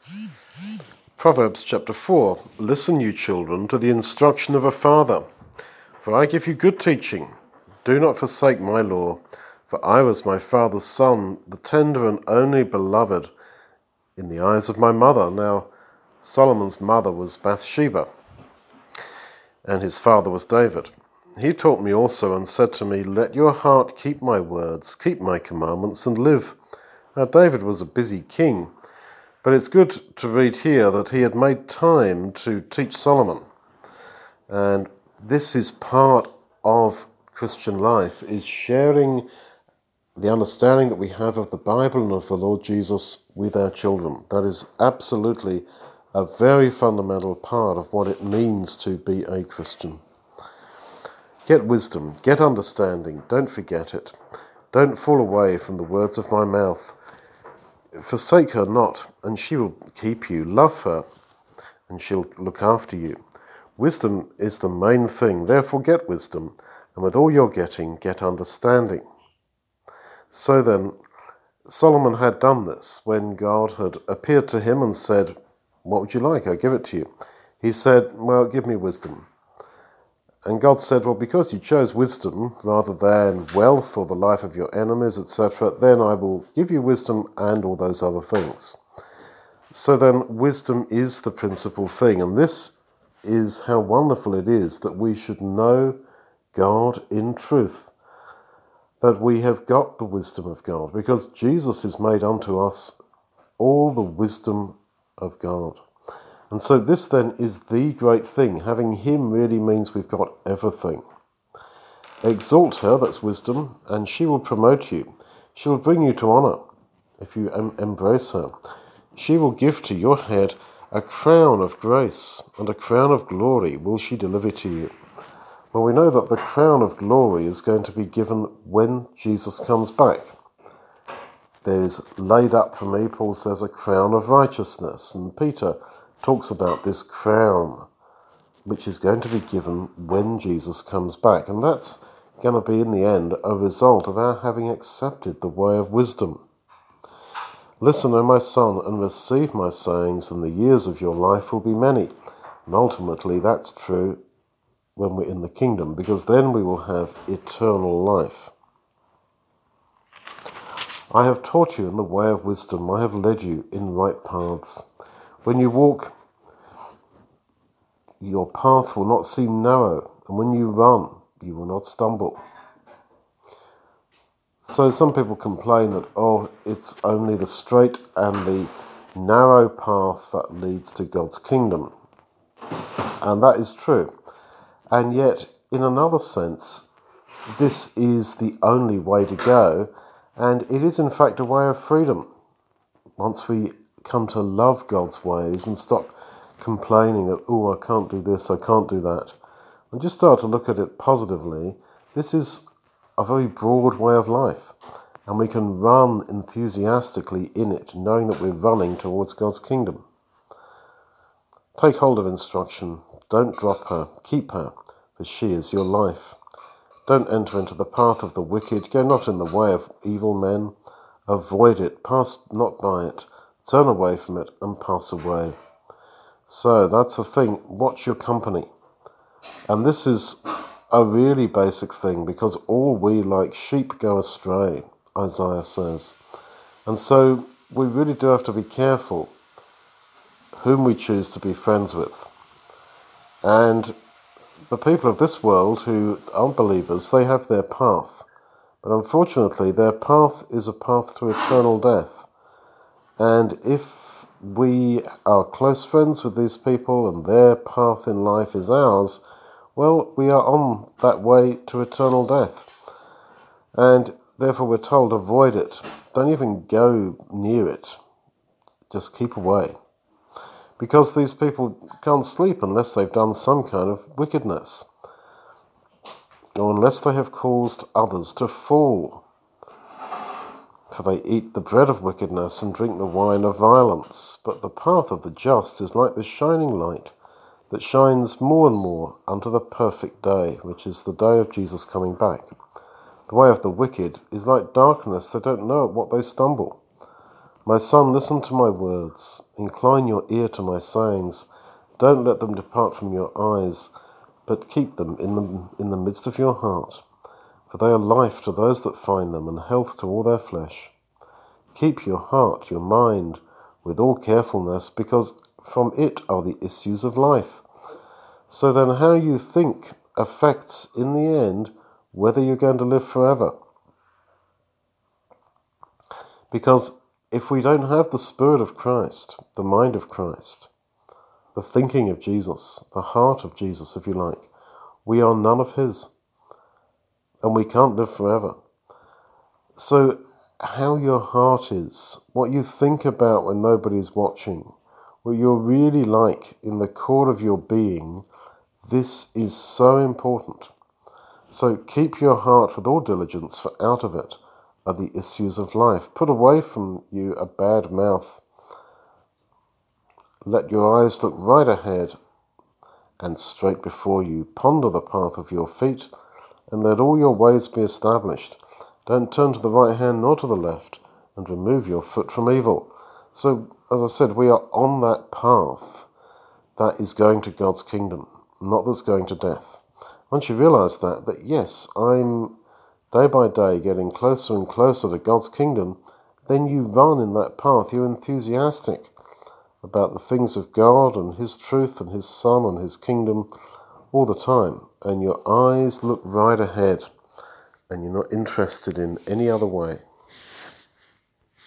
Proverbs chapter 4. Listen, you children, to the instruction of a father, for I give you good teaching. Do not forsake my law, for I was my father's son, the tender and only beloved in the eyes of my mother. Now, Solomon's mother was Bathsheba, and his father was David. He taught me also and said to me, let your heart keep my words, keep my commandments, and live. Now, David was a busy king, but it's good to read here that he had made time to teach Solomon. And this is part of Christian life, is sharing the understanding that we have of the Bible and of the Lord Jesus with our children. That is absolutely a very fundamental part of what it means to be a Christian. Get wisdom, get understanding, don't forget it. Don't fall away from the words of my mouth. Forsake her not, and she will keep you. Love her, and she'll look after you. Wisdom is the main thing, therefore get wisdom, and with all you're getting, get understanding. So then, Solomon had done this when God had appeared to him and said, what would you like? I'll give it to you. He said, well, give me wisdom. And God said, well, because you chose wisdom rather than wealth or the life of your enemies, etc., then I will give you wisdom and all those other things. So then, wisdom is the principal thing, and this is how wonderful it is that we should know God in truth, that we have got the wisdom of God, because Jesus is made unto us all the wisdom of God. And so this then is the great thing. Having him really means we've got everything. Exalt her, that's wisdom, and she will promote you. She will bring you to honour if you embrace her. She will give to your head a crown of grace, and a crown of glory will she deliver to you. Well, we know that the crown of glory is going to be given when Jesus comes back. There is laid up for me, Paul says, a crown of righteousness, and Peter talks about this crown, which is going to be given when Jesus comes back. And that's going to be, in the end, a result of our having accepted the way of wisdom. Listen, O my son, and receive my sayings, and the years of your life will be many. And ultimately, that's true when we're in the kingdom, because then we will have eternal life. I have taught you in the way of wisdom. I have led you in right paths. When you walk, your path will not seem narrow, and when you run, you will not stumble. So some people complain that, it's only the straight and the narrow path that leads to God's kingdom. And that is true. And yet, in another sense, this is the only way to go, and it is in fact a way of freedom. Once we come to love God's ways and stop complaining that, I can't do this, I can't do that, and just start to look at it positively, this is a very broad way of life, and we can run enthusiastically in it, knowing that we're running towards God's kingdom. Take hold of instruction, don't drop her, keep her, for she is your life. Don't enter into the path of the wicked, go not in the way of evil men, avoid it, pass not by it, turn away from it and pass away. So that's the thing, watch your company. And this is a really basic thing, because all we like sheep go astray, Isaiah says. And so we really do have to be careful whom we choose to be friends with. And the people of this world who aren't believers, they have their path. But unfortunately, their path is a path to eternal death. And if we are close friends with these people and their path in life is ours, well, we are on that way to eternal death. And therefore we're told, avoid it. Don't even go near it. Just keep away. Because these people can't sleep unless they've done some kind of wickedness, or unless they have caused others to fall. For they eat the bread of wickedness and drink the wine of violence. But the path of the just is like the shining light that shines more and more unto the perfect day, which is the day of Jesus coming back. The way of the wicked is like darkness, they don't know at what they stumble. My son, listen to my words. Incline your ear to my sayings. Don't let them depart from your eyes, but keep them in the midst of your heart. For they are life to those that find them, and health to all their flesh. Keep your heart, your mind, with all carefulness, because from it are the issues of life. So then how you think affects, in the end, whether you're going to live forever. Because if we don't have the Spirit of Christ, the mind of Christ, the thinking of Jesus, the heart of Jesus, if you like, we are none of his. And we can't live forever. So how your heart is, what you think about when nobody's watching, what you're really like in the core of your being, this is so important. So keep your heart with all diligence, for out of it are the issues of life. Put away from you a bad mouth. Let your eyes look right ahead and straight before you. Ponder the path of your feet, and let all your ways be established. Don't turn to the right hand nor to the left, and remove your foot from evil. So, as I said, we are on that path that is going to God's kingdom, not that's going to death. Once you realize that yes, I'm day by day getting closer and closer to God's kingdom, then you run in that path. You're enthusiastic about the things of God and his truth and his Son and his kingdom all the time. And your eyes look right ahead, and you're not interested in any other way.